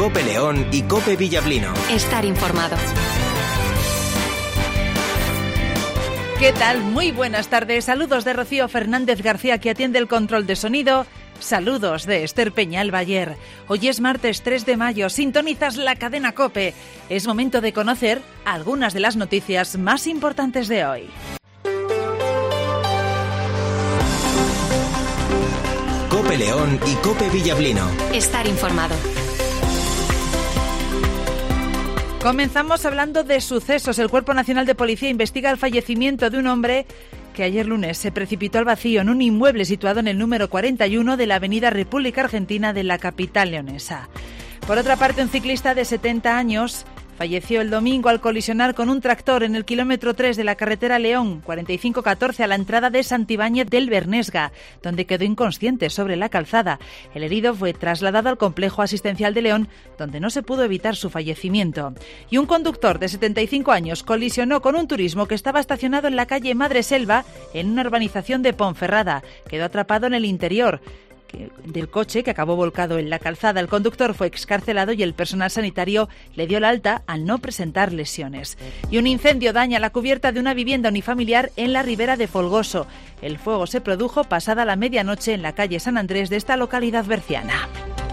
COPE León y COPE Villablino. Estar informado. ¿Qué tal? Muy buenas tardes. Saludos de Rocío Fernández García, que atiende el control de sonido. Saludos de Esther Peñal Bayer. Hoy es martes 3 de mayo. Sintonizas la cadena COPE. Es momento de conocer algunas de las noticias más importantes de hoy. COPE León y COPE Villablino. Estar informado. Comenzamos hablando de sucesos. El Cuerpo Nacional de Policía investiga el fallecimiento de un hombre que ayer lunes se precipitó al vacío en un inmueble situado en el número 41 de la Avenida República Argentina de la capital leonesa. Por otra parte, un ciclista de 70 años falleció el domingo al colisionar con un tractor en el kilómetro 3 de la carretera León 4514 a la entrada de Santibáñez del Bernesga, donde quedó inconsciente sobre la calzada. El herido fue trasladado al complejo asistencial de León, donde no se pudo evitar su fallecimiento. Y un conductor de 75 años colisionó con un turismo que estaba estacionado en la calle Madreselva, en una urbanización de Ponferrada. Quedó atrapado en el interior del coche, que acabó volcado en la calzada. El conductor fue excarcelado y el personal sanitario le dio la alta al no presentar lesiones. Y un incendio daña la cubierta de una vivienda unifamiliar en la Ribera de Folgoso. El fuego se produjo pasada la medianoche en la calle San Andrés de esta localidad berciana.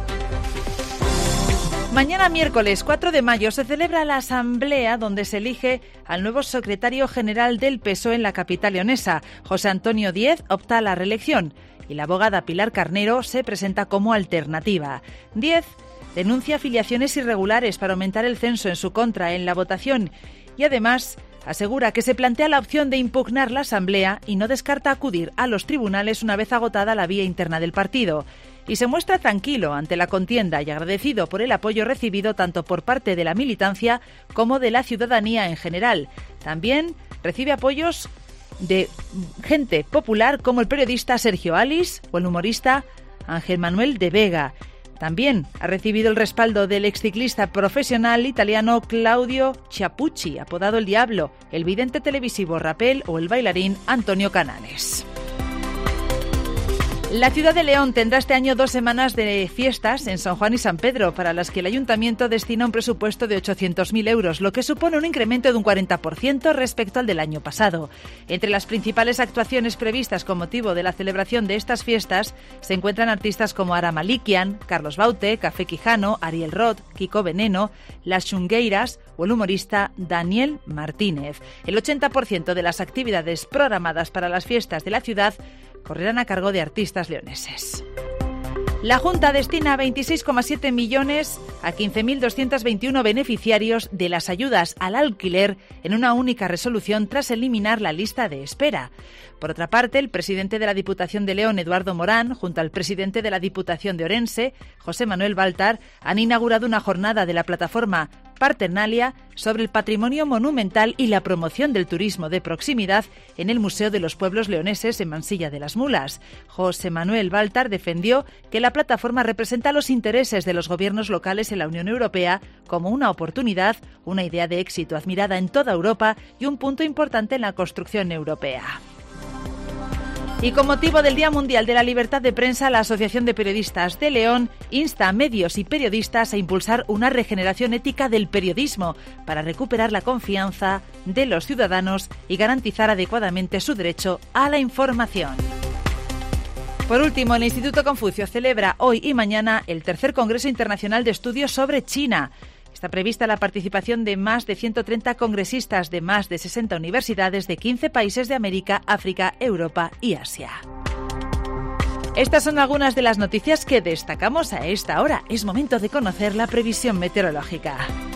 Mañana miércoles 4 de mayo se celebra la asamblea donde se elige al nuevo secretario general del PSOE en la capital leonesa. José Antonio Díez opta a la reelección y la abogada Pilar Carnero se presenta como alternativa. Díez denuncia afiliaciones irregulares para aumentar el censo en su contra en la votación y además asegura que se plantea la opción de impugnar la asamblea y no descarta acudir a los tribunales una vez agotada la vía interna del partido. Y se muestra tranquilo ante la contienda y agradecido por el apoyo recibido tanto por parte de la militancia como de la ciudadanía en general. También recibe apoyos de gente popular como el periodista Sergio Alis o el humorista Ángel Manuel de Vega. También ha recibido el respaldo del exciclista profesional italiano Claudio Chiappucci, apodado El Diablo, el vidente televisivo Rapel o el bailarín Antonio Cananes. La ciudad de León tendrá este año 2 semanas de fiestas en San Juan y San Pedro, para las que el ayuntamiento destina un presupuesto de 800.000 euros, lo que supone un incremento de un 40% respecto al del año pasado. Entre las principales actuaciones previstas con motivo de la celebración de estas fiestas se encuentran artistas como Ara Malikian, Carlos Baute, Café Quijano, Ariel Roth, Kiko Veneno, Las Xungueiras o el humorista Daniel Martínez. El 80% de las actividades programadas para las fiestas de la ciudad correrán a cargo de artistas leoneses. La Junta destina 26,7 millones a 15.221 beneficiarios de las ayudas al alquiler en una única resolución tras eliminar la lista de espera. Por otra parte, el presidente de la Diputación de León, Eduardo Morán, junto al presidente de la Diputación de Orense, José Manuel Baltar, han inaugurado una jornada de la plataforma Parternalia sobre el patrimonio monumental y la promoción del turismo de proximidad en el Museo de los Pueblos Leoneses en Mansilla de las Mulas. José Manuel Baltar defendió que la plataforma representa los intereses de los gobiernos locales en la Unión Europea como una oportunidad, una idea de éxito admirada en toda Europa y un punto importante en la construcción europea. Y con motivo del Día Mundial de la Libertad de Prensa, la Asociación de Periodistas de León insta a medios y periodistas a impulsar una regeneración ética del periodismo para recuperar la confianza de los ciudadanos y garantizar adecuadamente su derecho a la información. Por último, el Instituto Confucio celebra hoy y mañana el tercer Congreso Internacional de Estudios sobre China. Está prevista la participación de más de 130 congresistas de más de 60 universidades de 15 países de América, África, Europa y Asia. Estas son algunas de las noticias que destacamos a esta hora. Es momento de conocer la previsión meteorológica.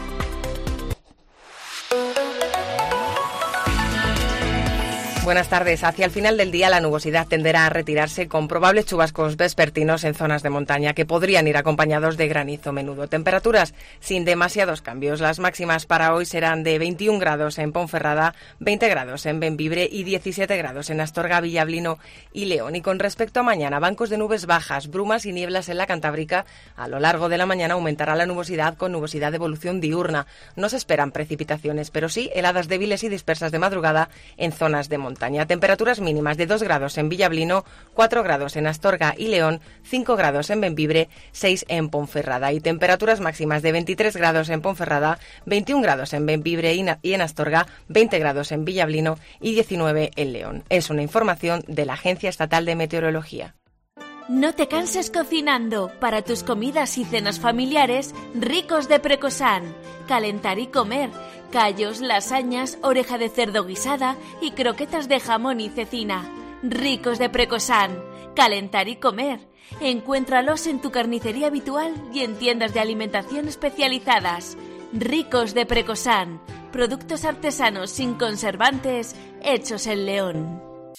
Buenas tardes. Hacia el final del día la nubosidad tenderá a retirarse con probables chubascos vespertinos en zonas de montaña que podrían ir acompañados de granizo menudo. Temperaturas sin demasiados cambios. Las máximas para hoy serán de 21 grados en Ponferrada, 20 grados en Bembibre y 17 grados en Astorga, Villablino y León. Y con respecto a mañana, bancos de nubes bajas, brumas y nieblas en la Cantábrica. A lo largo de la mañana aumentará la nubosidad con nubosidad de evolución diurna. No se esperan precipitaciones, pero sí heladas débiles y dispersas de madrugada en zonas de montaña. montaña. Temperaturas mínimas de 2 grados en Villablino, 4 grados en Astorga y León, 5 grados en Bembibre, 6 en Ponferrada. Y temperaturas máximas de 23 grados en Ponferrada, 21 grados en Bembibre y en Astorga, 20 grados en Villablino y 19 en León. Es una información de la Agencia Estatal de Meteorología. No te canses cocinando. Para tus comidas y cenas familiares, Ricos de Precosan. Calentar y comer. Callos, lasañas, oreja de cerdo guisada y croquetas de jamón y cecina. Ricos de Precosan. Calentar y comer. Encuéntralos en tu carnicería habitual y en tiendas de alimentación especializadas. Ricos de Precosan. Productos artesanos sin conservantes, hechos en León.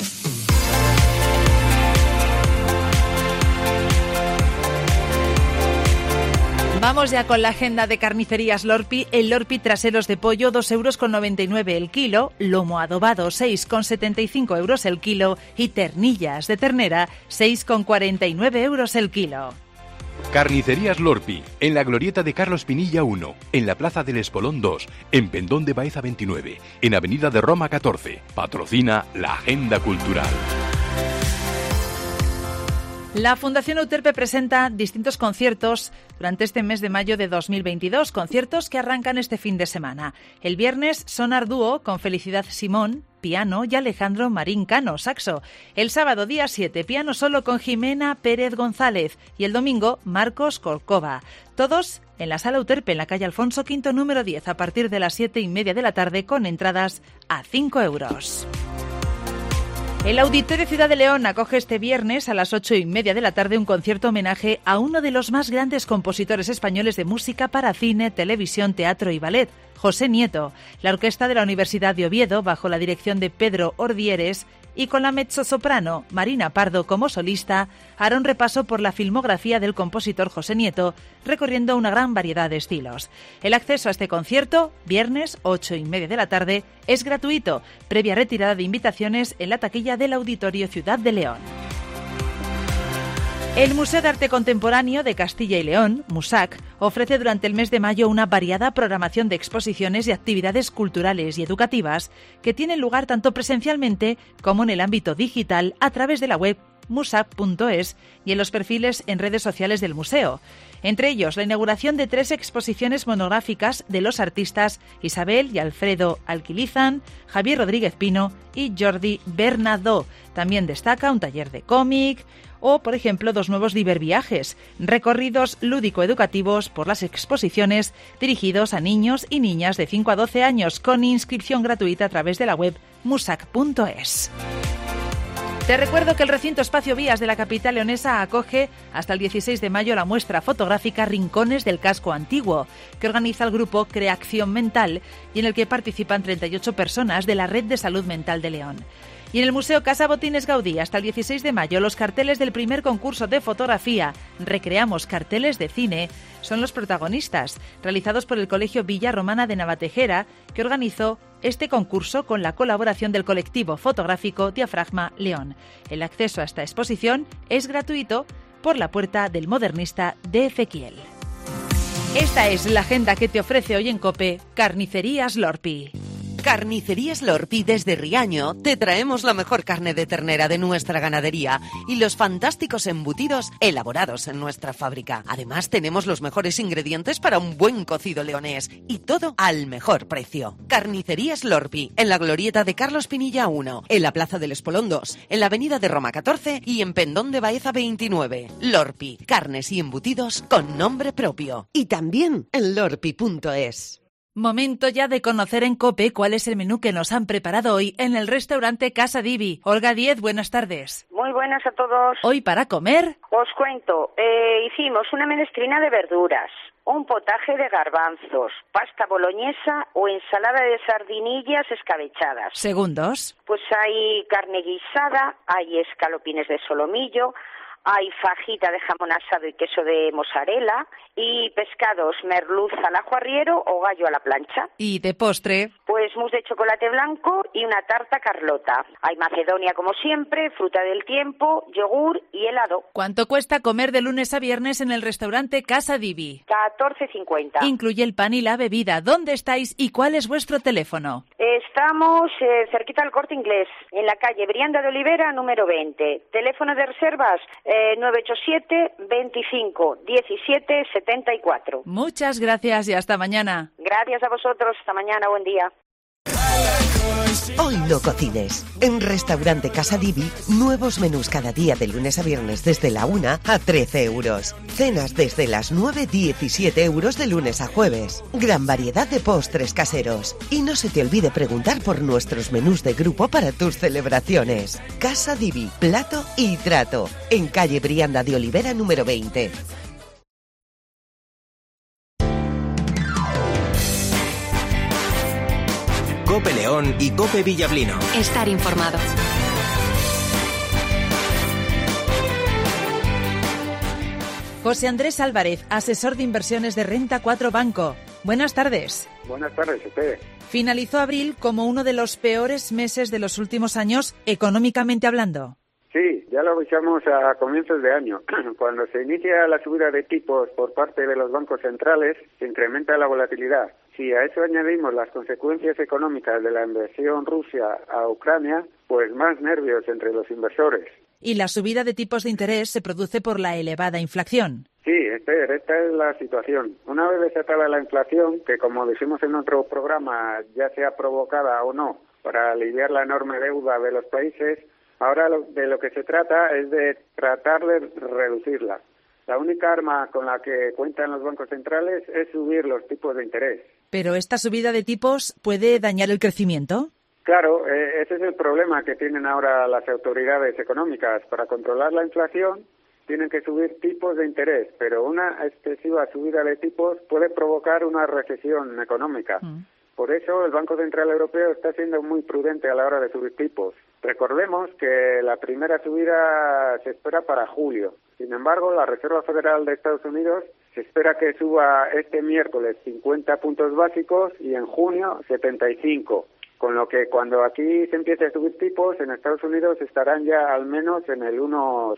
Vamos ya con la agenda de carnicerías Lorpi. El Lorpi traseros de pollo, 2,99 € el kilo, lomo adobado, 6,75 € el kilo y ternillas de ternera, 6,49 € el kilo. Carnicerías Lorpi, en la glorieta de Carlos Pinilla 1, en la Plaza del Espolón 2, en Pendón de Baeza 29, en Avenida de Roma 14. Patrocina la Agenda Cultural. La Fundación Euterpe presenta distintos conciertos durante este mes de mayo de 2022, conciertos que arrancan este fin de semana. El viernes, Sonar Dúo con Felicidad Simón, piano, y Alejandro Marín Cano, saxo. El sábado, día 7, piano solo con Jimena Pérez González. Y el domingo, Marcos Corcova. Todos en la Sala Euterpe, en la calle Alfonso V, número 10, a partir de las 7:30 de la tarde, con entradas a 5 €. El Auditorio Ciudad de León acoge este viernes a las 8:30 de la tarde un concierto homenaje a uno de los más grandes compositores españoles de música para cine, televisión, teatro y ballet, José Nieto. La orquesta de la Universidad de Oviedo, bajo la dirección de Pedro Ordieres, y con la mezzosoprano Marina Pardo como solista, hará un repaso por la filmografía del compositor José Nieto, recorriendo una gran variedad de estilos. El acceso a este concierto, viernes 8:30 de la tarde, es gratuito, previa retirada de invitaciones en la taquilla del Auditorio Ciudad de León. El Museo de Arte Contemporáneo de Castilla y León, MUSAC, ofrece durante el mes de mayo una variada programación de exposiciones y actividades culturales y educativas que tienen lugar tanto presencialmente como en el ámbito digital a través de la web musac.es y en los perfiles en redes sociales del museo. Entre ellos, la inauguración de 3 exposiciones monográficas de los artistas Isabel y Alfredo Alquilizan, Javier Rodríguez Pino y Jordi Bernadó. También destaca un taller de cómic o, por ejemplo, 2 nuevos diverviajes, recorridos lúdico-educativos por las exposiciones dirigidos a niños y niñas de 5 a 12 años con inscripción gratuita a través de la web musac.es. Te recuerdo que el recinto Espacio Vías de la capital leonesa acoge hasta el 16 de mayo la muestra fotográfica Rincones del Casco Antiguo, que organiza el grupo Creacción Mental y en el que participan 38 personas de la Red de Salud Mental de León. Y en el Museo Casa Botines Gaudí, hasta el 16 de mayo, los carteles del primer concurso de fotografía Recreamos Carteles de Cine son los protagonistas, realizados por el Colegio Villa Romana de Navatejera, que organizó este concurso con la colaboración del colectivo fotográfico Diafragma León. El acceso a esta exposición es gratuito por la puerta del modernista de Ezequiel. Esta es la agenda que te ofrece hoy en COPE Carnicerías Lorpi. Carnicerías Lorpi desde Riaño te traemos la mejor carne de ternera de nuestra ganadería y los fantásticos embutidos elaborados en nuestra fábrica. Además tenemos los mejores ingredientes para un buen cocido leonés y todo al mejor precio. Carnicerías Lorpi, en la glorieta de Carlos Pinilla 1, en la Plaza del Espolón 2, en la Avenida de Roma 14 y en Pendón de Baeza 29. Lorpi, carnes y embutidos con nombre propio. Y también en lorpi.es. Momento ya de conocer en COPE cuál es el menú que nos han preparado hoy en el restaurante Casa Divi. Olga Díez, buenas tardes. Muy buenas a todos. Hoy para comer... Os cuento, hicimos una menestrina de verduras, un potaje de garbanzos, pasta boloñesa o ensalada de sardinillas escabechadas. Segundos. Pues hay carne guisada, hay escalopines de solomillo, hay fajita de jamón asado y queso de mozzarella, y pescados merluza al ajo arriero o gallo a la plancha. ¿Y de postre? Pues mousse de chocolate blanco y una tarta Carlota. Hay macedonia como siempre, fruta del tiempo, yogur y helado. ¿Cuánto cuesta comer de lunes a viernes en el restaurante Casa Divi? 14,50. Incluye el pan y la bebida. ¿Dónde estáis y cuál es vuestro teléfono? Estamos cerquita al Corte Inglés, en la calle Brianda de Olivera, número 20. Teléfono de reservas 987 25 17 74. Muchas gracias y hasta mañana. Gracias a vosotros. Hasta mañana. Buen día. Hoy no cocines. En Restaurante Casa Divi, nuevos menús cada día de lunes a viernes desde la 1 a 13 euros. Cenas desde las 9, 17 euros de lunes a jueves. Gran variedad de postres caseros. Y no se te olvide preguntar por nuestros menús de grupo para tus celebraciones. Casa Divi, plato y trato. En calle Brianda de Olivera número 20. Cope León y Cope Villablino. Estar informado. José Andrés Álvarez, asesor de inversiones de Renta 4 Banco. Buenas tardes. Buenas tardes, usted. Finalizó abril como uno de los peores meses de los últimos años, económicamente hablando. Sí, ya lo avisamos a comienzos de año. Cuando se inicia la subida de tipos por parte de los bancos centrales, se incrementa la volatilidad. Si a eso añadimos las consecuencias económicas de la invasión Rusia a Ucrania, pues más nervios entre los inversores. Y la subida de tipos de interés se produce por la elevada inflación. Sí, Esther, esta es la situación. Una vez desatada la inflación, que como dijimos en otro programa, ya sea provocada o no, para aliviar la enorme deuda de los países, ahora de lo que se trata es de tratar de reducirla. La única arma con la que cuentan los bancos centrales es subir los tipos de interés. ¿Pero esta subida de tipos puede dañar el crecimiento? Claro, ese es el problema que tienen ahora las autoridades económicas. Para controlar la inflación tienen que subir tipos de interés, pero una excesiva subida de tipos puede provocar una recesión económica. Por eso el Banco Central Europeo está siendo muy prudente a la hora de subir tipos. Recordemos que la primera subida se espera para julio. Sin embargo, la Reserva Federal de Estados Unidos se espera que suba este miércoles 50 puntos básicos y en junio 75. Con lo que cuando aquí se empiece a subir tipos, en Estados Unidos estarán ya al menos en el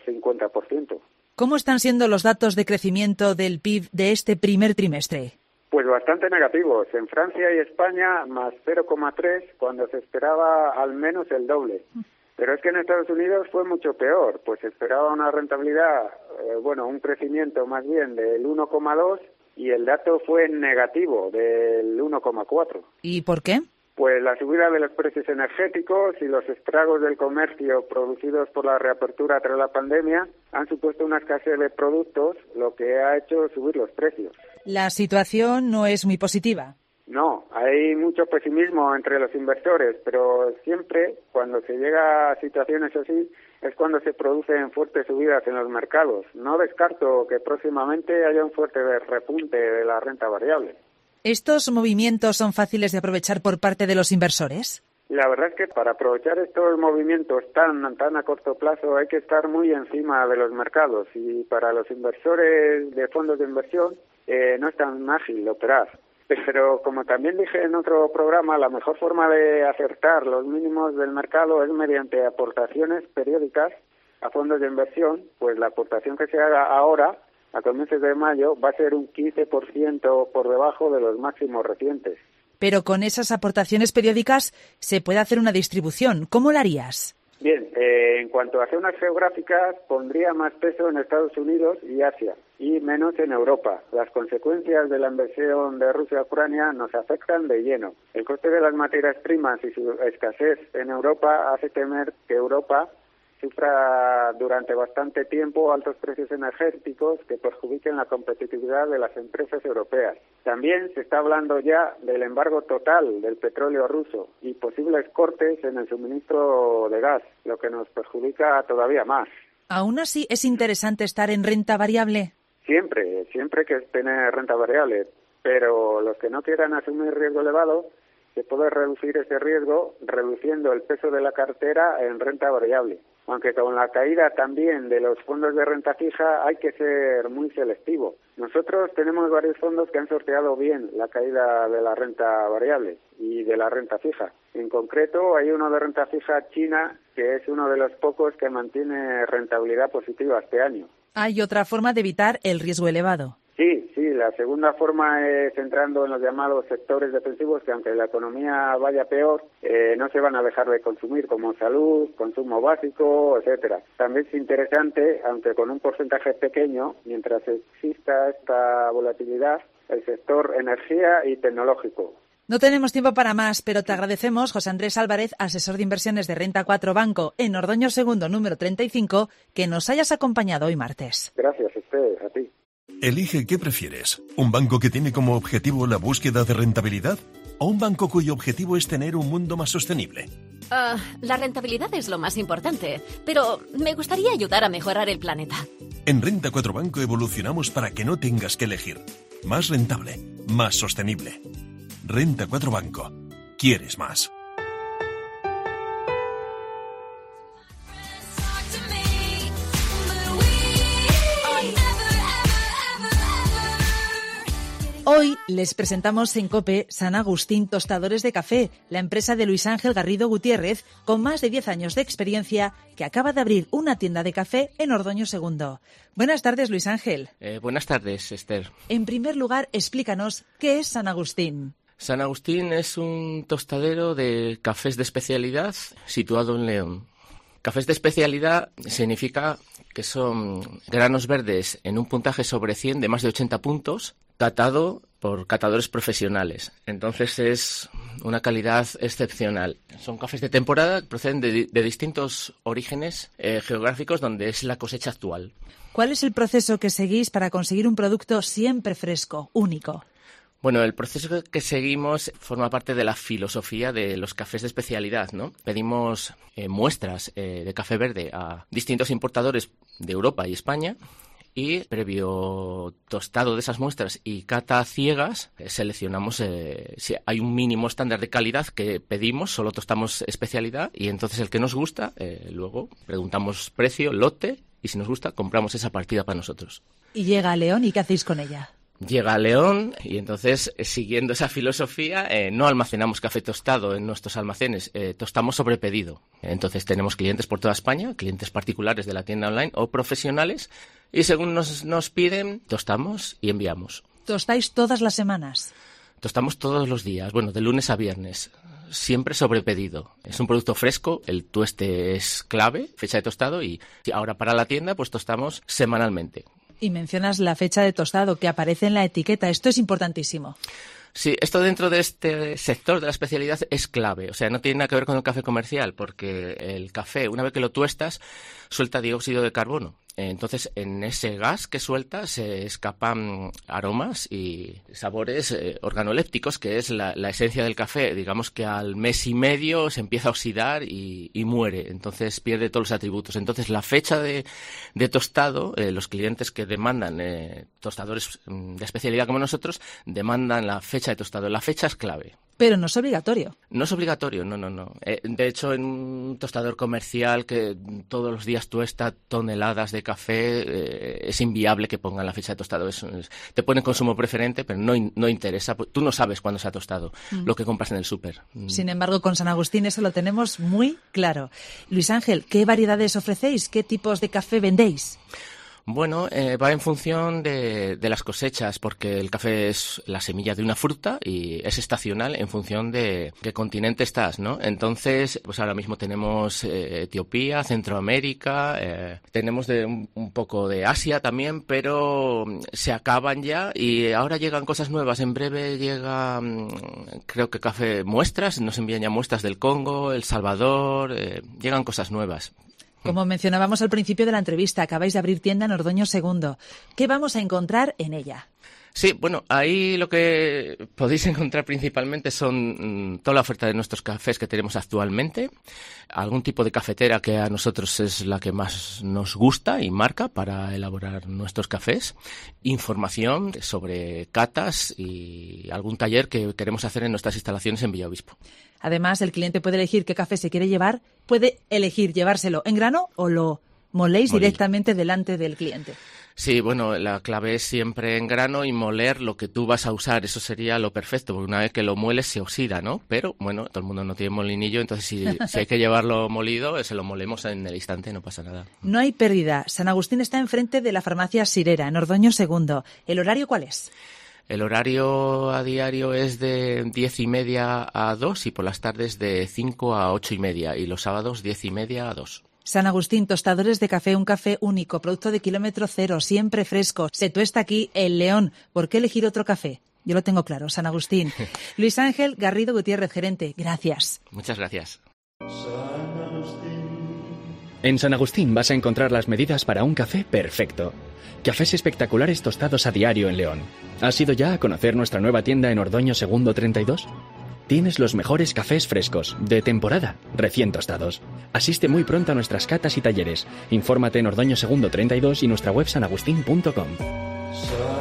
1,50%. ¿Cómo están siendo los datos de crecimiento del PIB de este primer trimestre? Pues bastante negativos. En Francia y España, más 0,3, cuando se esperaba al menos el doble. Pero es que en Estados Unidos fue mucho peor, pues se esperaba una rentabilidad, un crecimiento más bien del 1,2 y el dato fue negativo, del 1,4. ¿Y por qué? Pues la subida de los precios energéticos y los estragos del comercio producidos por la reapertura tras la pandemia han supuesto una escasez de productos, lo que ha hecho subir los precios. La situación no es muy positiva. No, hay mucho pesimismo entre los inversores, pero siempre cuando se llega a situaciones así es cuando se producen fuertes subidas en los mercados. No descarto que próximamente haya un fuerte repunte de la renta variable. ¿Estos movimientos son fáciles de aprovechar por parte de los inversores? La verdad es que para aprovechar estos movimientos tan a corto plazo hay que estar muy encima de los mercados y para los inversores de fondos de inversión no es tan ágil operar. Pero como también dije en otro programa, la mejor forma de acertar los mínimos del mercado es mediante aportaciones periódicas a fondos de inversión, pues la aportación que se haga ahora, a comienzos de mayo, va a ser un 15% por debajo de los máximos recientes. Pero con esas aportaciones periódicas se puede hacer una distribución. ¿Cómo la harías? Bien, en cuanto a zonas geográficas, pondría más peso en Estados Unidos y Asia, y menos en Europa. Las consecuencias de la invasión de Rusia a Ucrania nos afectan de lleno. El coste de las materias primas y su escasez en Europa hace temer que Europa sufra durante bastante tiempo altos precios energéticos que perjudiquen la competitividad de las empresas europeas. También se está hablando ya del embargo total del petróleo ruso y posibles cortes en el suministro de gas, lo que nos perjudica todavía más. ¿Aún así es interesante estar en renta variable? Siempre que tener renta variable, pero los que no quieran asumir riesgo elevado, se puede reducir ese riesgo reduciendo el peso de la cartera en renta variable. aunque con la caída también de los fondos de renta fija hay que ser muy selectivo. Nosotros tenemos varios fondos que han sorteado bien la caída de la renta variable y de la renta fija. En concreto, hay uno de renta fija china que es uno de los pocos que mantiene rentabilidad positiva este año. Hay otra forma de evitar el riesgo elevado. Sí, la segunda forma es entrando en los llamados sectores defensivos que aunque la economía vaya peor, no se van a dejar de consumir, como salud, consumo básico, etcétera. También es interesante, aunque con un porcentaje pequeño, mientras exista esta volatilidad, el sector energía y tecnológico. No tenemos tiempo para más, pero te agradecemos, José Andrés Álvarez, asesor de inversiones de Renta 4 Banco en Ordoño Segundo, número 35, que nos hayas acompañado hoy martes. Gracias, Esther, a ti. Elige qué prefieres, ¿un banco que tiene como objetivo la búsqueda de rentabilidad o un banco cuyo objetivo es tener un mundo más sostenible? La rentabilidad es lo más importante, pero me gustaría ayudar a mejorar el planeta. En Renta 4 Banco evolucionamos para que no tengas que elegir. Más rentable, más sostenible. Renta 4 Banco. ¿Quieres más? Hoy les presentamos en COPE San Agustín Tostadores de Café, la empresa de Luis Ángel Garrido Gutiérrez, con más de 10 años de experiencia, que acaba de abrir una tienda de café en Ordoño Segundo. Buenas tardes, Luis Ángel. Buenas tardes, Esther. En primer lugar, explícanos qué es San Agustín. San Agustín es un tostadero de cafés de especialidad situado en León. Cafés de especialidad significa que son granos verdes en un puntaje sobre 100 de más de 80 puntos, catado por catadores profesionales. Entonces es una calidad excepcional. Son cafés de temporada que proceden de distintos orígenes geográficos donde es la cosecha actual. ¿Cuál es el proceso que seguís para conseguir un producto siempre fresco, único? Bueno, el proceso que seguimos forma parte de la filosofía de los cafés de especialidad, ¿no? Pedimos muestras de café verde a distintos importadores de Europa y España y previo tostado de esas muestras y cata ciegas seleccionamos si hay un mínimo estándar de calidad que pedimos, solo tostamos especialidad y entonces el que nos gusta, luego preguntamos precio, lote y si nos gusta compramos esa partida para nosotros. Y llega a León, ¿y qué hacéis con ella? Llega a León y entonces, siguiendo esa filosofía, no almacenamos café tostado en nuestros almacenes, tostamos sobre pedido. Entonces tenemos clientes por toda España, clientes particulares de la tienda online o profesionales, y según nos piden, tostamos y enviamos. ¿Tostáis todas las semanas? Tostamos todos los días, bueno, de lunes a viernes, siempre sobre pedido. Es un producto fresco, el tueste es clave, fecha de tostado, y ahora para la tienda pues tostamos semanalmente. Y mencionas la fecha de tostado que aparece en la etiqueta. Esto es importantísimo. Sí, esto dentro de este sector de la especialidad es clave. O sea, no tiene nada que ver con el café comercial, porque el café, una vez que lo tuestas, suelta dióxido de carbono. Entonces, en ese gas que suelta se escapan aromas y sabores organolépticos, que es la esencia del café. Digamos que al mes y medio se empieza a oxidar y muere. Entonces, pierde todos los atributos. Entonces, la fecha de tostado, los clientes que demandan tostadores de especialidad como nosotros, demandan la fecha de tostado. La fecha es clave. Pero no es obligatorio. No es obligatorio, no. De hecho, en un tostador comercial que todos los días tuesta toneladas de café, es inviable que pongan la fecha de tostado. Te ponen consumo preferente, pero no interesa. Tú no sabes cuándo se ha tostado lo que compras en el súper. Sin embargo, con San Agustín eso lo tenemos muy claro. Luis Ángel, ¿qué variedades ofrecéis? ¿Qué tipos de café vendéis? Bueno, va en función de las cosechas, porque el café es la semilla de una fruta y es estacional en función de qué continente estás, ¿no? Entonces, pues ahora mismo tenemos Etiopía, Centroamérica, tenemos un poco de Asia también, pero se acaban ya y ahora llegan cosas nuevas. En breve llega, creo que café muestras, nos envían ya muestras del Congo, El Salvador, llegan cosas nuevas. Como mencionábamos al principio de la entrevista, acabáis de abrir tienda en Ordoño Segundo. ¿Qué vamos a encontrar en ella? Sí, bueno, ahí lo que podéis encontrar principalmente son toda la oferta de nuestros cafés que tenemos actualmente, algún tipo de cafetera que a nosotros es la que más nos gusta y marca para elaborar nuestros cafés, información sobre catas y algún taller que queremos hacer en nuestras instalaciones en Villaobispo. Además, el cliente puede elegir qué café se quiere llevar, puede elegir llevárselo en grano o lo moléis directamente delante del cliente. Sí, bueno, la clave es siempre en grano y moler lo que tú vas a usar. Eso sería lo perfecto, porque una vez que lo mueles se oxida, ¿no? Pero, bueno, todo el mundo no tiene molinillo, entonces si hay que llevarlo molido, se lo molemos en el instante, no pasa nada. No hay pérdida. San Agustín está enfrente de la farmacia Sirera, en Ordoño II. ¿El horario cuál es? El horario a diario es de 10:30 a 2 y por las tardes de 5 a 8:30 y los sábados 10:30 a 2. San Agustín, tostadores de café, un café único, producto de kilómetro cero, siempre fresco. Se tuesta aquí en León. ¿Por qué elegir otro café? Yo lo tengo claro, San Agustín. Luis Ángel Garrido Gutiérrez, gerente. Gracias. Muchas gracias. En San Agustín vas a encontrar las medidas para un café perfecto. Cafés espectaculares tostados a diario en León. ¿Has ido ya a conocer nuestra nueva tienda en Ordoño II 32? Tienes los mejores cafés frescos, de temporada, recién tostados. Asiste muy pronto a nuestras catas y talleres. Infórmate en Ordoño II 32 y nuestra web sanagustin.com.